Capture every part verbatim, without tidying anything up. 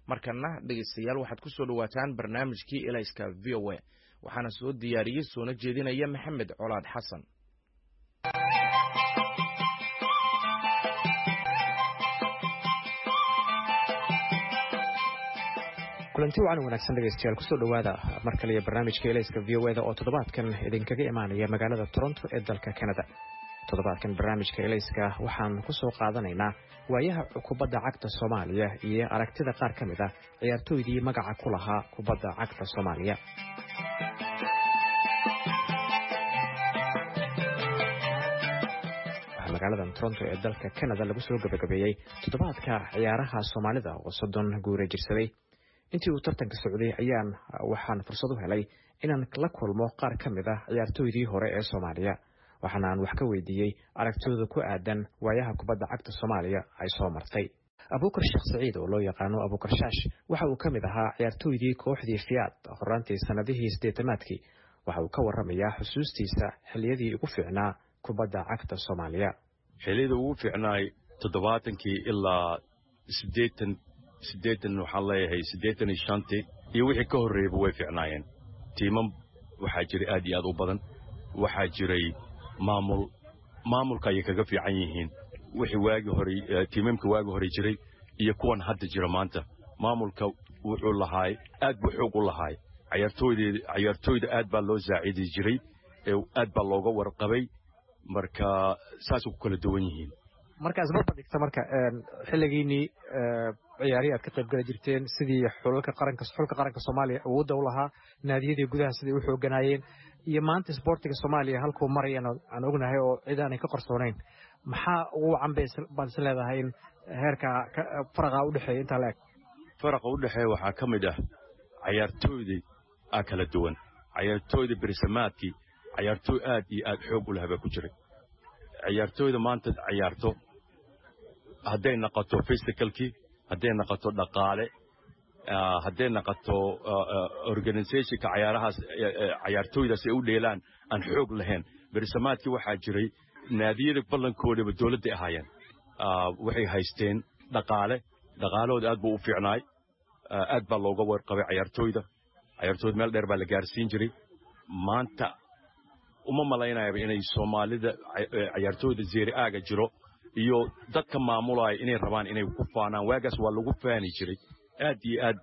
markana dhegeystayaal waxaad ku soo dhawaataan barnaamijkii Elayska V O A waxaana soo diyaariyay soona jeedinaya Maxamed Colaad Xasan. kulanti wacan wanaagsan dhegeystayaal ku soo dhawaada mar kale barnaamijka Elayska V O A oo toddobaadkan idinkaga imaanaya magaalada Toronto ee dalka Canada. toddobaadkan barnaamijka Elayska waxaan ku soo qaadanaynaa waayaha kubadda cagta Soomaaliya iyo aragtida qaar kamid ah ciyaartooydii magaca ku lahaa kubadda cagta Soomaaliya. magaalada Toronto ee dalka Canada lagu soo gabagabeeyay toddobaadka ciyaaraha Soomaalida oo soddon guure jirsaday. intii uu tartanka socday ayaan waxaan fursad u helay inaan la kulmo qaar kamid ah ciyaartooydii hore ee Soomaaliya. waxaan aan wax ka weydiiyay aragtidooda ku aadan waayaha kubadda cagta Soomaaliya ay soo martay. Abuukar Sheekh Saciid oo loo yaqaan Abuukar Shaash waxa uu kamid ahaa ciyaartooydii kooxdii Fiyaad horaantii sanadihii siddeetanaadkii. waxa uu ka warramayaa xusuustiisa xilliyadii ugu fiicnaa kubadda cagta Soomaaliya. xilliyada ugu fiicnaay toddobaatankii ilaa siddeetan siddeetan waxaan leeyahay siddeetan iyo shantii iyo wixii ka horreeyay way fiicnaayeen. tiimam waxaa jiray aad iyo aad u badan. waxaa jiray maamul maamulka ay kaga fiican yihiin wixii waagi hore tiimamka waagi hore jiray iyo kuwan hadda jira maanta. maamulka wuxuu lahaay aad buu xoog u lahaay ciyaartooyda ciyaartooyda aad baa loo saaciidi jiray ee aad baa looga warqabay marka saas ku kala duwan yihiin. markaas marba dhigta marka xilligiini ciyaariyaad ka qayb gali jirteen sidii xulka qaranka xulka qaranka Soomaaliya awoodda u lahaa naadiyada gudaha sidii u xooganaayeen iyo maanta sportiga Soomaaliya halkuu marayaan aan ognahay oo cid aan ka qarsoonayn maxaa ugu cambeys balse leedahay in heerka faraqa u dhaxeeyo inta leeg. faraqa u dhaxeeyo waxaa kamid ah ciyaartooyda aa kala duwan. ciyaartooyda bersamaadkii ciyaartooy aad iyo aad xoog u lahaa ku jiray. ciyaartooyda maanta ciyaarto hadday noqoto physicalkii hadday noqoto dhaqaale hadday noqoto organizationka ciyaarahaas ciyaartooydaas ay u dheelaan aan xoog lahayn. bersamaadkii waxaa jiray naadiyada ballankooda dawladda ahaayeen waxay haysteen dhaqaale dhaqaalahooda aad buu u fiicnaay aad baa looga warqabay ciyaartooyda ciyaartooyda meel dheer baa la gaarsiin jiray. maanta uma malaynayaba inay Soomaalida ciyaartooyda zeeri aaga jiro iyo dadka maamulaya inay rabaan inay ku faanaan. waagaas waa lagu faani jiray aad iyo aad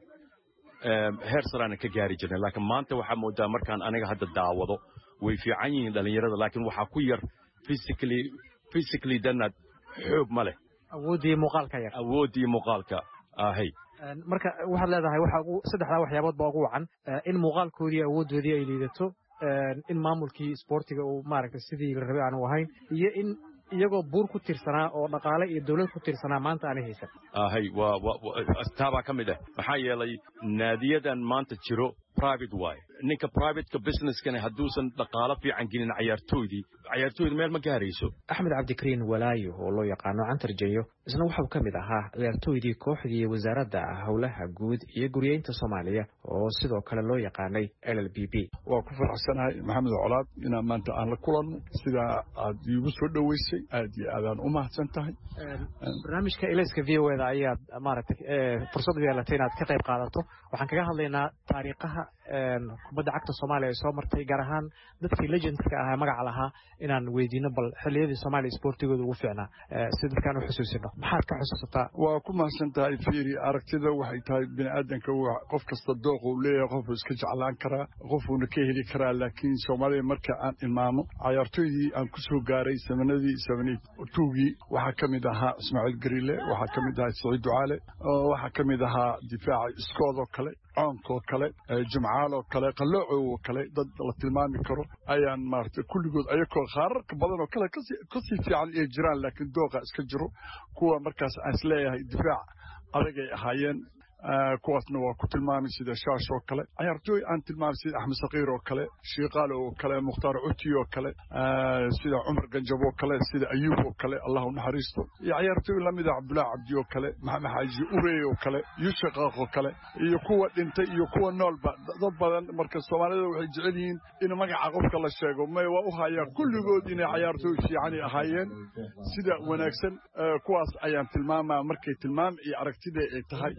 heer saraan ka gaari jirnay. laakiin maanta waxaa moodaa markaan aniga hadda daawado way fiican yihiin dhalinyarada laakiin waxaa ku yar physically physically danaad xoog ma leh. awoodii muuqaalka yar awoodii muuqaalka ahay marka waxaad leedahay waxa ugu saddexda waxyaabood baa ugu wacan in muuqaalkoodii awoodoodii ay liidato in maamulkii sportiga uu maaragtay sidii la rabay aanu ahayn iyo in iyagoo buur ku tirsanaa oo dhaqaale iyo dawlad ku tirsanaa maanta aan haysan. ahay waa astaaba kamid ah maxaa yeelay naadiyadan maanta jiro private way. ninka private businesskana hadduusan dhaqaale fiican gelin ciyaartooydii ciyaartooyda meel ma gaarayso. Axmed Cabdikariin Walaayo oo loo yaqaano Cantarjeeyo isna waxa uu kamid ahaa ciyaartooydii kooxdii wasaaradda hawlaha guud iyo guriyeynta Soomaaliya oo sidoo kale loo yaqaanay L L B B. waa ku faraxsanahay Maxamed Colaad inaan maanta aan la kulanno sida aad igu soo dhaweysay aad iyo aad aan u mahadsan tahay. barnaamijka Elayska V O A ayaad maaragtay fursad u yeelatay inaad ka qayb qaadato. waxaan kaga hadlaynaa taariikhaha kubadda cagta Soomaaliya soo martay gaar ahaan dadkii legendska ah magaca lahaa inaan weydiino bal xilliyadii Soomaaliya sportigooda ugu fiicnaa si dadkaan u xusuusino. maxaad ka xusuusataa? waa ku mahadsan tahay fiiri aragtida waxay tahay bini'aadanka qof kasta dooq uu leeyahay qof uu iska jeclaan karaa qofuuna ka heli karaa laakiin Soomaaliya marka aan imaamo ciyaartooydii aan ku soo gaaray samanadii seventy-two-gii waxaa kamid ahaa Ismaaciil Garile waxaa kamid ahaa Saciid Ducaale waxaa kamid ahaa difaaca iskoodoo kale coonkoo kale jumcaaloo kale qalooco kale dad la tilmaami karo ayaan maartay kulligood ayagoo qaararka badan oo kale kasii fiican ay jiraan laakiin dooqa iska jiro kuwa markaas aan isleeyahay difaac adagay ahaayeen kuwaasna waa ku tilmaamay sida Shaash oo kale ciyaartooy aan tilmaamay sida Axmed Saqiir oo kale Shiiqaal oo kale Mukhtaar Uti oo kale sida Umar Ganjab oo kale sida Ayuub oo kale Allah u naxariisto iyo ciyaartooy lamid ah Abdullah Cabdi oo kale Maxamed Xaaji Urey oo kale Yusuf Qaaq oo kale iyo kuwa dhintay iyo kuwa noolba dad badan marka Soomaalida waxay jecel yihiin in magaca qofka la sheego ma waa u haya kulligood inay ciyaartooy fiican ahaayeen sida wanaagsan kuwaas ayaan tilmaamaa markay tilmaam iyo aragtida ay tahay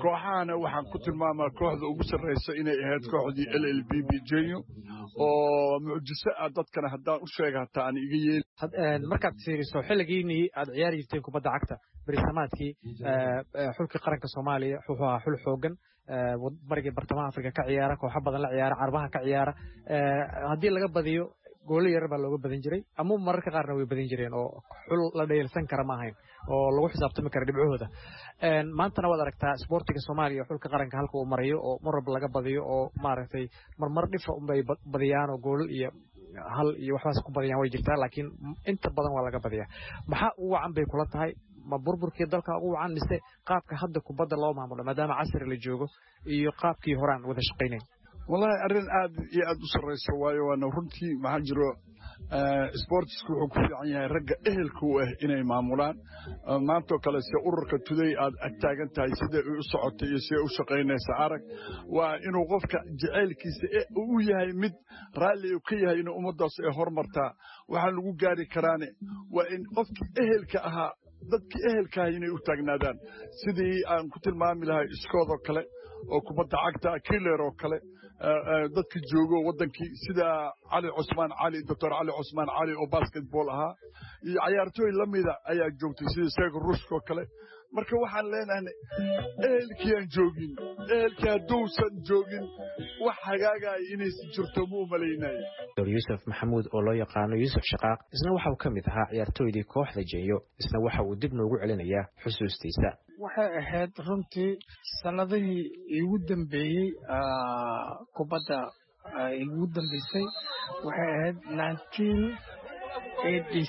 kooxahana waxaan ku tilmaamaa kooxda ugu sarraysa inay ahayd kooxdii l l b bijenyo oo mucjiso ah dadkana haddaan u sheega hataa aan iga yeeli markaad fiiriso xilligiinii aad ciyaari jirteen kubadda cagta berisamaadkii xulkii qaranka soomaaliya wuxuu ahaa xul xoogan barigii bartamaha afrika ka ciyaara kooxo badan la ciyaara carbaha ka ciyaara haddii laga badiyo goolo yar baa looga badan jiray ama mararka qaarna way badan jireen oo xul la dheelsan kara ma ahayn oo lagu xisaabtami kara dhibcahooda maantana waad aragtaa isboortiga soomaaliya xulka qaranka halka uu marayo oo mar walba laga badiyo oo maaragtay marmar dhifa unbay badiyaan oo goolo iyo hal iyo waxbaas ku badiyaan way jirtaa laakiin inta badan waa laga badiyaa maxaa ugu wacan bay kula tahay ma burburkii dalka ugu wacan mise qaabka hadda kubadda loo maamulo maadaama casri la joogo iyo qaabkii horaan wada shaqaynayn wallahi arrin aad iyo aad u sarraysa waayo waana runtii maxaa jiro sportsku wuxuu ku fiican yahay ragga ehelka u ah inay maamulaan maantoo kale se ururka tuday aad ag taagan tahay siday u socotay iyo siday u shaqaynaysa arag waa inuu qofka jacaylkiisa u yahay mid raalli ka yahay inuu ummaddaas ay hormartaa waxaa lagu gaari karaane waa in qofkii ehelka ahaa dadkii ehelka ahay inay u taagnaadaan sidii aan ku tilmaami lahay iskoodoo kale oo kubadda cagta kiler oo kale dadka joogo waddankii sida cali cusmaan cali doctor cali cusmaan cali oo basketball ahaa iyo cayaartooy la mida ayaa joogtay sida seego rushkoo kale marka waxaan leenahay ehelkii aan joogin ehelkii hadduusan joogin wax hagaagaya inaysi jirto ma u malaynayo dr yuusuf maxamuud oo loo yaqaano yuusuf shaqaaq isna waxa uu ka mid ahaa ciyaartooydii kooxda jenyo isna waxa uu dib noogu celinayaa xusuustiisa waxay ahayd runtii sanadihii igu dambeeyey kubadda igu dambeysay waxay ahayd nineteen eighty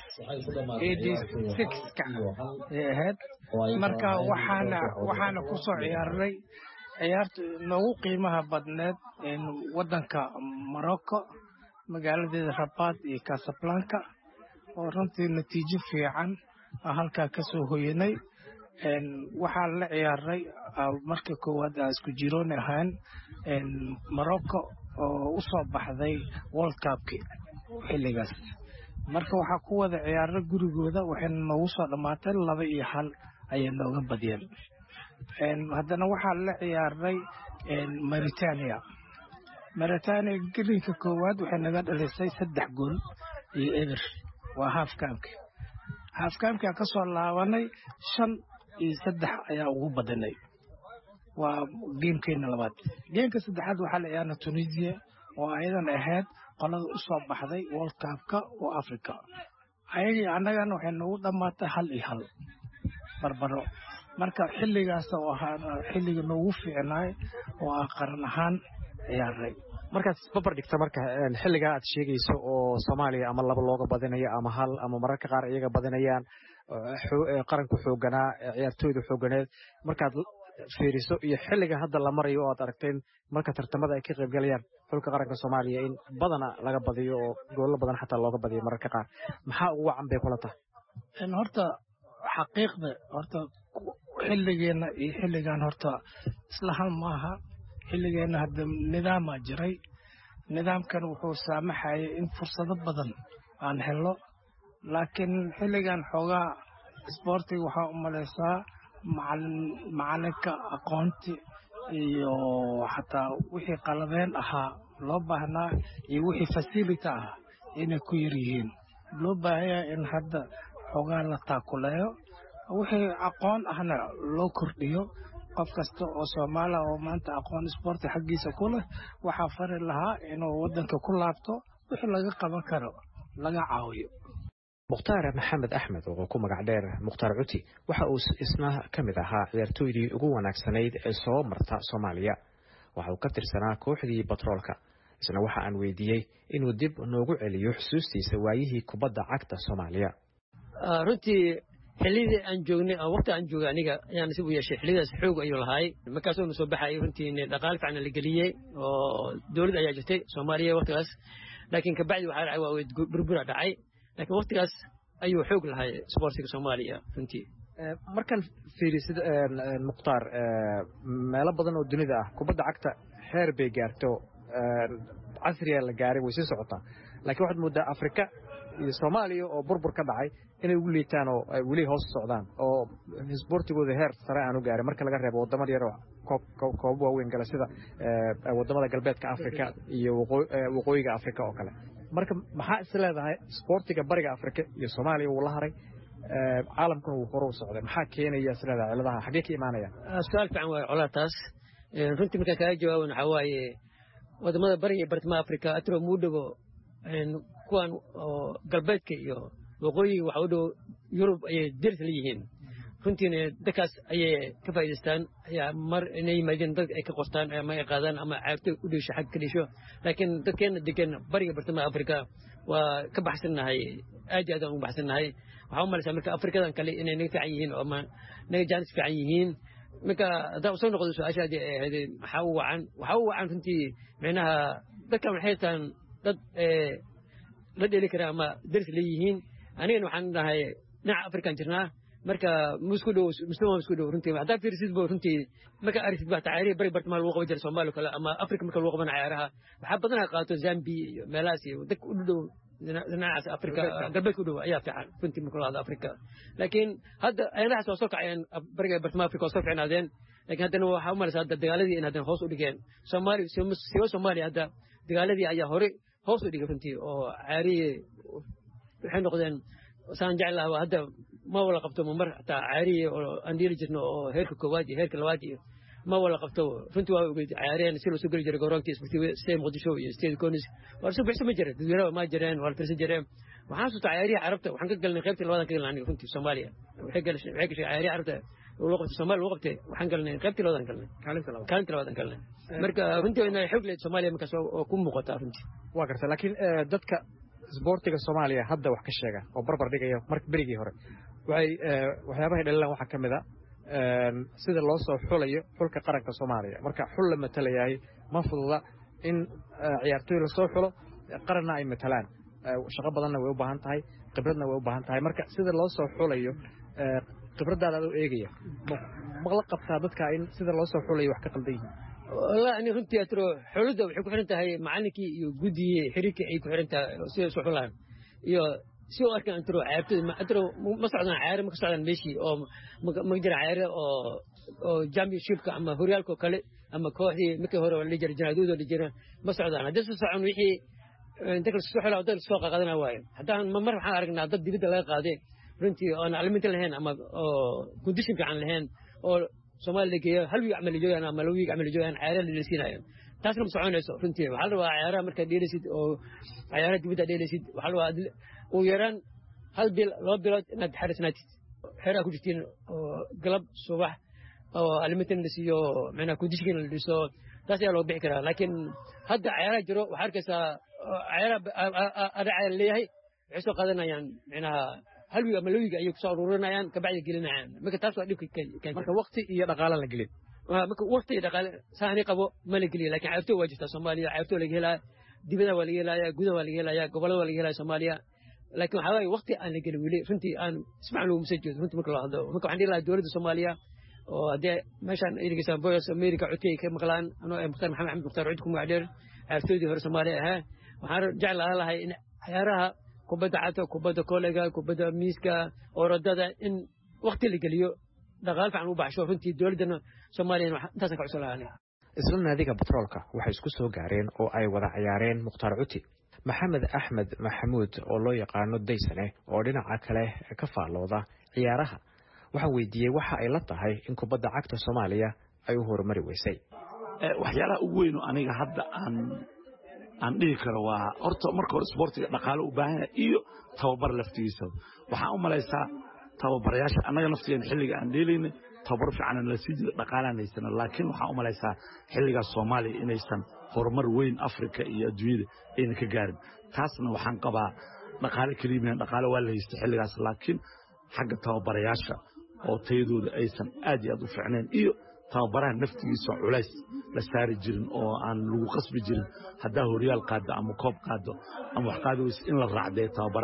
six-ka ay ahayd marka waxaana waxaana ku soo ciyaarnay ciyaarta noogu qiimaha badneed waddanka Morocco magaaladeeda Rabat iyo Casablanca oo runtii natiijo fiican halkaa ka soo hoyanay waxaa la ciyaaray markii koowaad aan isku jiroon ahaan Morocco oo u soo baxday World Cup-ki xilligaas marka waxaa ku wada ciyaaray gurigooda waxayna noogu soo dhammaatay laba iyo hal ayay nooga badiyeen haddana waxaa la ciyaaray Mauritania Mauritania gelinka koowaad waxay naga dhalisay saddex gool iyo eber waa half camp half camp ka soo laabanay shan iyo saddex ayaa ugu badanay waa gamekeena labaad gameka saddexaad waxaa la ciyaaray Tunisia oo ayadan ahayd qolada u soo baxday World Cup-ka oo Africa ayagii annagana waxay noogu dhammaatay hal iyo hal barbaro marka xilligaas oo ahaa xilliga noogu fiicnaay oo aan qaran ahaan ciyaaray markaad isbabar dhigta marka xilliga aad sheegayso oo Soomaaliya ama laba looga badinayo ama hal ama mararka qaar iyaga badinayaan qaranku xooganaa ciyaartooyda xooganeed markaad fiiriso iyo xilliga hadda la marayo oo aad aragteen marka tartamada ay ka qayb galayaan xulka qaranka Soomaaliya in badana laga badiyo oo goolo badan xataa looga badiyo mararka qaar maxaa ugu wacan bay kula tahay in horta xaqiiqda horta xilligeena iyo xilligan horta isla hal maaha xilligeena hadda nidaama jiray nidaamkan wuxuu saamaxayay in fursado badan aan helo laakiin xilligan xoogaa isboortiga waxaa u malaysaa macalinka aqoonti iyo xataa wixii qalabeen ahaa loo baahnaa iyo wixii facility ah inay ku yar yihiin loo baahanyaa in hadda xoogaa la taakuleeyo wixii aqoon ahna loo kordhiyo qof kasta oo Soomaali oo maanta aqoon isboorti xaggiisa ku leh waxaa fari lahaa inuu waddanka ku laabto wixii laga qaban karo laga caawiyo mukhtaar maxamed axmed oo ku magac dheer mukhtaar cuti waxa uu isna ka mid ahaa ciyaartooydii ugu wanaagsanayd ee soo marta Soomaaliya waxa uu ka tirsanaa kooxdii batroolka isna waxa aan weydiiyey inuu dib noogu celiyo xusuustiisa waayihii kubadda cagta Soomaaliya runtii xilligii aan joognay waqti aan joogay aniga ayaan si u yeeshay xilligaas xoog ayuu lahaay markaas oo soo baxay runtii dhaqaale fiican la geliyay oo dawladda ayaa jirtay Soomaaliya waqtigaas laakiin ka bacdi waxa dhacay burbura dhacay laakiin waqtigaas ayuu xoog lahaay sportiga Soomaaliya runtii markan fiirisid mukhtaar meelo badan oo dunida ah kubadda cagta heer bay gaarto casriga la gaaray way sii socotaa laakiin waxaad moodaa Afrika iyo Soomaaliya oo burbur ka dhacay inay ugu liitaan oo ay wali hoos socdaan oo sportigooda heer sare aan u gaarin marka laga reebo wadamada yar oo koob waaweyn gala sida wadamada galbeedka Afrika iyo waqooyiga Afrika oo kale marka maxaa is leedahay sportiga bariga Afrika iyo Soomaaliya uu la haray caalamkuna uu hore u socday maxaa keenaya is leedahay ciladaha xagee ka imaanaya su'aal fiican waa colaataas runtii marka ka jawaabana waxa waaye wadamada bariga iyo bartamaha Afrika atro muudhago kuwan oo galbeedka iyo waqooyiga waxa u dhow Yurub ay dirs leeyihiin runtiina dadkaas ayay ka faa'iideystaan ayaa mar inay yimaadeen dad ay ka qortaan ama ay qaadaan ama caabto u dhisho xag ka dhisho laakiin dadkeena degan bariga bartamaha Afrika waa ka baxsanahay aad aad ugu baxsanahay waxa u malaysaa marka Afrikadan kale inay naga fiican yihiin oo ma naga jaanis fiican yihiin marka hadaa soo noqdo su'aashaadii ay ahayd waxa uu wacan waxa uu wacan runtii macnaha dadka waxay taan dad ee la dheli kara ama dirs leeyihiin anigana waxaan dhahay dhinaca Afrikaan jirnaa marka musku dhow muslimo musku dhow runtii hadaa fiirsid boo runtii marka aragtid baa taariikh bari bartamaha lagu qaban jiray Soomaaliya kale ama Afrika marka lagu qaban ciyaaraha waxa badan qaato Zambia iyo meelahaas iyo dadka u dhow dhinacaas Afrika galbeedka u dhow ayaa fiican runtii marka laga Afrika laakiin hadda ayna soo soo kacayeen bariga bartamaha Afrika soo fiicnaadeen laakiin haddana waxa u malaysaa dagaaladii in hadan hoos u dhigeen Soomaaliya siyo Soomaaliya hadda dagaaladii ayaa hore hoos u dhigay runtii oo caariye waxay noqdeen saan jeclahay hadda ma wala qabto mar taa caariye oo aan dhiri jirno oo heerka koowaad iyo heerka labaad iyo ma wala qabto runtii waa ugu caariyeen si loo soo gali jiray garoonka sportiga Stade Muqdisho iyo Stade Konis waa soo bixi ma jiray dadweynaha ma jireen waa tirsan jireen waxaan soo caariye carabta waxaan ka galnay qaybta labaad ka galnay runtii Soomaaliya waxay gashay waxay gashay caariye carabta oo loo qabto Soomaaliya loo qabtay waxaan galnay qaybta labaad galnay kaalinta labaad kaalinta labaad galnay marka runtii inay xog leed Soomaaliya markaas oo ku muuqata runtii waa gartay laakiin dadka sportiga Soomaaliya hadda wax ka sheega oo barbar dhigaya markii berigii hore waxay waxyaabaha dhalan waxa kamid ah sida loo soo xulayo xulka qaranka Soomaaliya marka xul la matalayahay ma fududa in ciyaartoy la soo xulo qaranna ay matalaan shaqo badanna way u baahan tahay khibradna way u baahan tahay marka sida loo soo xulayo khibradaada aad u eegaya ma la qabtaa dadka in sida loo soo xulayo wax ka qaldan yihiin والله أنا كنت أترو حلوده وحكوا حرنتها هي معنكي يجودي حركة أي كحرنتها سو سو حلان يو سو أركان أترو عارف ما أترو ما صعدنا عارف ما صعدنا ماشي أو ما قدر عارف أو أو جامي شيبك أما هوريالكو كله أما كوحي مكه هورو اللي جرى جنادود اللي جرى ما صعدنا ده سو صعدنا وحي ذكر السوحة أو ذكر السوق قادنا وايد حتى ما مرة حارقنا ضد دي بدل قاده رنتي أنا علمت لهن أما كنتش يمكن عن لهن أو Soomaaliya leeyahay hal wiig amal joogan ama loo wiig amal joogan ciyaar la siinayaan taasna ma soconayso runtii waxa la waa ciyaaraha marka dheelisid oo ciyaaraha dibadda dheelisid waxa la waa oo yaraan hal bil loo bilood inaad xarisnaatid xeeraa ku jirtiin oo galab subax oo alimintan la siiyo macna ku dishkin la dhiso taas ayaa loo bixi karaa laakiin hadda ciyaaraha jiro waxa arkaysaa ciyaaraha ada leeyahay waxay soo qaadanayaan macnaha hal wiig ama loo wiig ayay ku soo ururinayaan ka bacdi gelinayaan marka taas waa dhibka keen marka waqti iyo dhaqaale la gelin marka waqti iyo dhaqaale saani qabo ma la gelin laakiin ciyaartoy waa jirta Soomaaliya ciyaartoy laga helaa dibadda waa laga helaa gudaha waa laga helaa gobolada waa laga helaa Soomaaliya laakiin waxa weeye waqti aan la gelin wili runtii aan ismacno loo musajido runtii marka la hadlo marka waxaan dhihi lahaa dawladda Soomaaliya oo hadee meeshan ay dhigaysan Voice America codkay ka maqlaan anoo Muxtar Maxamed Axmed Muxtar codku magacdeer ciyaartoydii hore Soomaaliya ah waxaan jeclaan lahaa in ciyaaraha kubadda cagta kubadda kolayga kubadda miiska orodada in waqti la geliyo dhaqaal fiican u baxsho runtii dawladana Soomaaliya intaas ka cusulaanay isla naadiga batroolka waxay isku soo gaareen oo ay wada ciyaareen Muxtar Cuti Maxamed Axmed Maxamuud oo loo yaqaano Daysane oo dhinaca kale ka faalooda ciyaaraha waxa weydiiyay waxa ay la tahay in kubadda cagta Soomaaliya ay u horumari weysay waxyaalaha ugu weyn oo aniga hadda aan aan dhihi karo waa horta marka hore sportiga dhaqaale u baahan yahay iyo tababar laftiisa waxaan u malaysaa tababarayaasha annaga naftigeena xilliga aan dheelaynay tababar fiican la sii jiray dhaqaalaan haysan laakiin waxaan u malaysaa xilliga Soomaaliya inaysan horumar weyn Afrika iyo adduunyada ayna ka gaarin taasna waxaan qabaa dhaqaale kaliya dhaqaale waa la haystay xilligaas laakiin xagga tababarayaasha oo tayadooda aysan aad iyo aad u fiicneen iyo tababaraha naftigiisa culays la saari jirin oo aan lagu qasbi jirin hadaa horiyaal qaado ama koob qaado ama wax qaado in la raacday tababaraha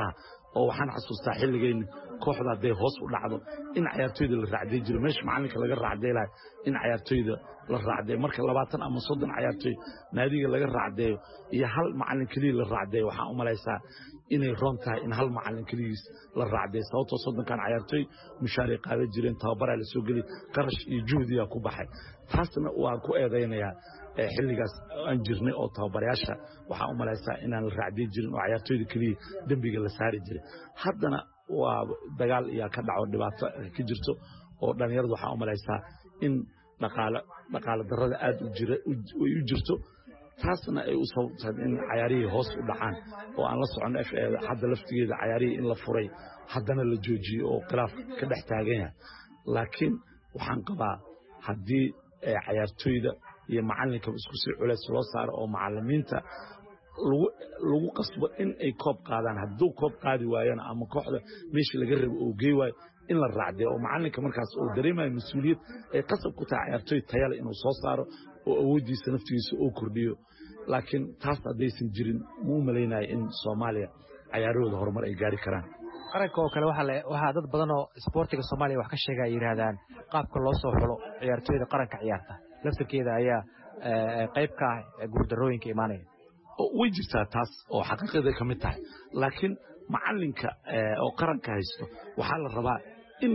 oo waxaan xasuustaa xilligeen kooxda haday hoos u dhacdo in ciyaartooyda la raacday jiro meesha macalinka laga raacday lahay in ciyaartooyda la raacday marka labaatan ama soddon ciyaartooy naadiga laga raacday iyo hal macalin kaliya la raacday waxaan u malaysaa inay roon tahay in hal macalin kaligiis la raacday sababtoo soddonkan ciyaartooy mushaar ay qaadan jireen tababar la soo gali qarash iyo juhdi ku baxay taasna waan ku eedeynayaa xilligaas aan jirnay oo tababarayaasha waxaan u malaysaa inaan la raacday jirin oo ciyaartooyda kaliya dambiga la saari jiray haddana waa dagaal iyo ka dhaco dhibaato ka jirto oo dhalinyaradu waxaan u malaysaa in dhaqaale dhaqaale darrada aad u jira way u jirto taasna ay u sababtay in ciyaarihii hoos u dhacaan oo aan la socon F A hadda laftigeeda ciyaarihii in la furay haddana la joojiyo oo khilaaf ka dhex taagan yahay laakiin waxaan qabaa haddii ciyaartooyda iyo macalinka isku si culays loo saaro oo macallimiinta lagu lagu qasbo in ay koob qaadaan hadduu koob qaadi waayana ama kooxda meesha laga rabo oo geey waayo in la raacday oo macalinka markaas uu dareemayo mas'uuliyad ay qasab ku tahay ciyaartooy tayale inuu soo saaro oo awoodiisa naftiisa oo kordhiyo laakiin taas hadaysan jirin ma u malaynayo in Soomaaliya ciyaarooda horumar ay gaari karaan qaranka oo kale waxa waxa dad badan oo sportiga Soomaaliya wax ka sheegay yiraahdaan qaabka loo soo xulo ciyaartooyda qaranka ciyaarta laftirkeeda ayaa qayb ka ah guuldarooyinka imaanaya way jirtaa taas oo xaqiiqada ka mid tahay laakiin macalinka oo qaranka haysto waxa la rabaa in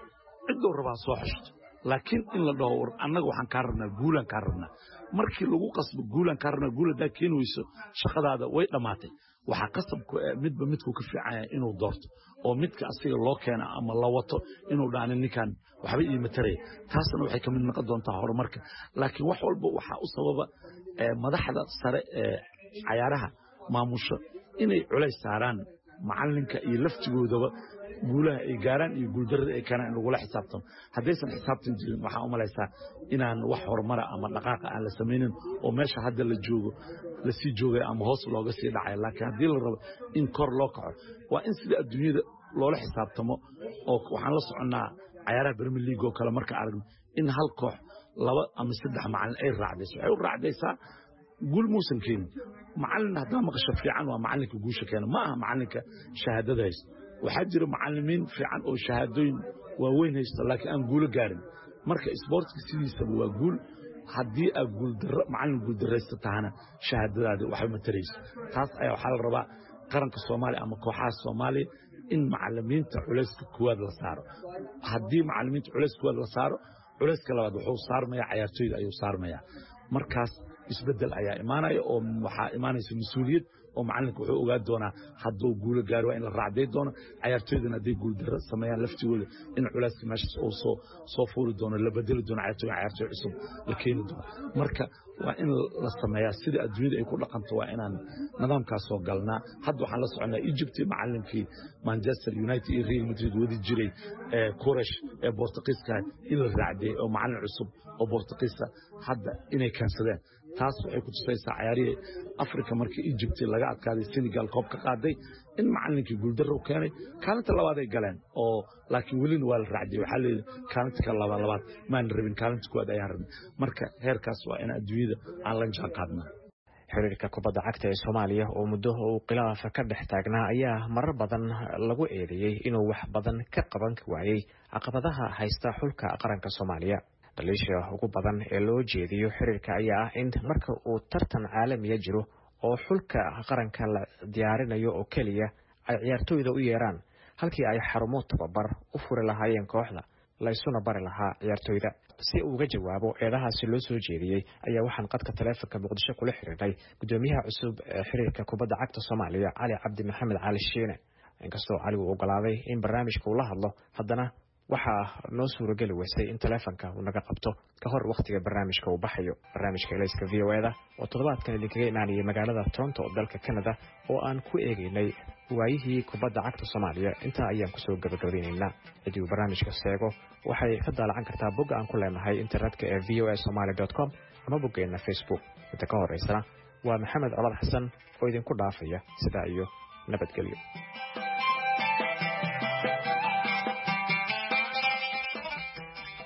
cidoo rabaa soo xishto laakiin in la dhaho annaga waxaan ka rabnaa guulan ka rabnaa markii lagu qasbo guulan ka rabnaa guulada keenayso shaqadaada way dhamaatay waxa qasab midba midku ka fiican yahay inuu doorto oo midka asiga loo keena ama la wato inuu dhaanin ninkan waxba ii mataray taasna waxay ka mid noqon doontaa horumarka laakiin wax walba waxa u sababa madaxda sare ee ciyaaraha maamusha inay culays saaraan macalinka iyo laftigoodaba guulaha ay gaaraan iyo guuldarrada ay keenaan in lagula xisaabtamo haddaysan xisaabtan jirin waxaan u malaysaa inaan wax horumara ama dhaqaaqa aan la samaynin oo meesha hadda la joogo la sii joogay ama hoos looga sii dhacay laakiin haddii la rabo in kor loo kaco waa in sida adduunyada loola xisaabtamo oo waxaan la soconnaa ciyaaraha Premier League oo kale marka aragno in hal koox laba ama saddex macalin ay raacdayso waxay u raacdaysaa guul muusan keenin macalin haddaa maqasho fiican waa macalinka guusha keena ma aha macalinka shahaadada haysta waxaa jira macallimiin fiican oo shahaadooyin waaweyn haysta laakiin aan guulo gaarin marka isboortiga sidiisaba waa guul haddii aad guuldarro macallin guuldarraysta tahana shahaadadaada waxba ma tarayso taas ayaa waxaa la rabaa qaranka Soomaaliya ama kooxaha Soomaaliya in macallimiinta culayska kuwaad la saaro haddii macallimiinta culayska kuwaad la saaro culayska labaad wuxuu saarmayaa ciyaartooyda ayuu saarmayaa markaas isbedel ayaa imaanaya oo waxaa imaanaysa mas'uuliyad oo macalinka wuxuu ogaa doonaa hadduu guulo gaaro waa in la raacday doono ciyaartooydana hadday guuldarro sameeyaan laftigooda in culayska meeshaas uu soo soo fuuli doono la bedeli doono ciyaartooy ciyaartooy cusub la keeni doono marka waa in la sameeyaa sida adduunyada ay ku dhaqanto waa inaan nidaamkaas soo galnaa hadda waxaan la soconaa Egypt macalinkii Manchester United iyo Real Madrid wadi jiray ee Quraysh ee Portugiiska in la raacday oo macalin cusub oo Portugiisa hadda inay kansadeen taas waxay ku tusaysaa ciyaarihii Afrika markii Egypt laga adkaaday Senegal koob ka qaaday in macallinkii guuldarro u keenay kaalinta labaad ay galeen oo laakiin weli waa la raacday waxa la kaalinta ka labaad labaad maan rabin kaalinta koowaad ay rabin marka heerkaas waa in adduunyada aan la jaan qaadno xiriirka kubadda cagta ee Soomaaliya oo muddo uu khilaaf ka dhex taagnaa ayaa marar badan lagu eedeeyay inuu wax badan ka qaban waayay caqabadaha haysta xulka qaranka Soomaaliya daliisha ugu badan ee loo jeediyo xiriirka ayaa ah in marka uu tartan caalami ah jiro oo xulka qaranka la diyaarinayo oo kaliya ay ciyaartooyda u yeeraan halkii ay xarumo tababar u furi lahaayeen kooxda la isuna bari lahaa ciyaartooyda si uu uga jawaabo eedahaasi loo soo jeediyay ayaa waxaan qadka taleefanka Muqdisho kula xiriirnay gudoomiyaha cusub ee xiriirka kubadda cagta Soomaaliya Cali Cabdi Maxamed Cali Shiine inkastoo Cali uu ogolaaday in barnaamijka uu la hadlo haddana waxaa noo suuragali weysay in taleefanka uu naga qabto ka hor waqtiga barnaamijka uu baxayo barnaamijka Ilayska V O A-da oo toddobaadkan idinkaga imaanaya magaalada Toronto oo dalka Canada oo aan ku eegaynay waayihii kubadda cagta Soomaaliya inta ayaan kusoo gabagabeynaynaa cidii uu barnaamijka seego waxay ka daalacan kartaa bogga aan ku leenahay internetka ee v o a somali dot com ama boggeena Facebook inta ka horeysana waa Maxamed Colaad Xasan oo idinku dhaafaya sidaa iyo nabadgelyo.